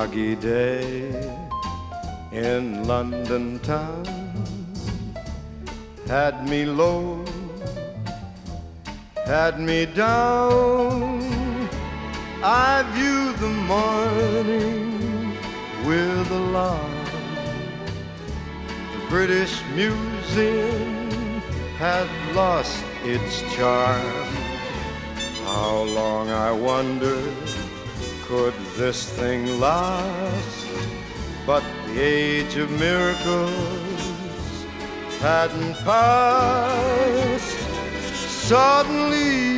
foggy day in London town had me low, had me down. I viewed the morning with alarm. The British Museum had lost its charm. How long, I wondered, could this thing last? But the age of miracles hadn't passed. Suddenly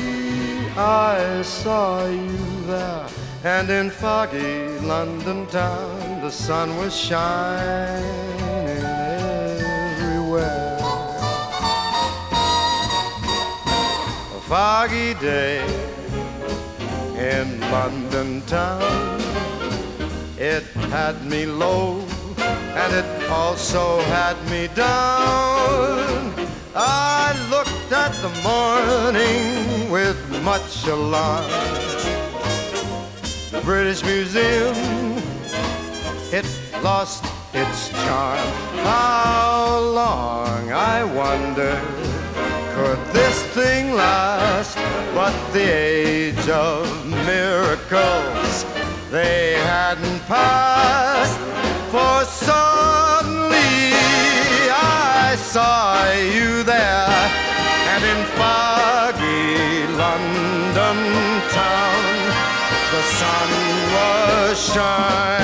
I saw you there, and in foggy London town the sun was shining everywhere. A foggy day in London town, it had me low and it also had me down. I looked at the morning with much alarm. The British Museum, it lost its charm. How long, I wonder, could this thing last? But the age of miracles, they hadn't passed. For suddenly I saw you there, and in foggy London town the sun was shining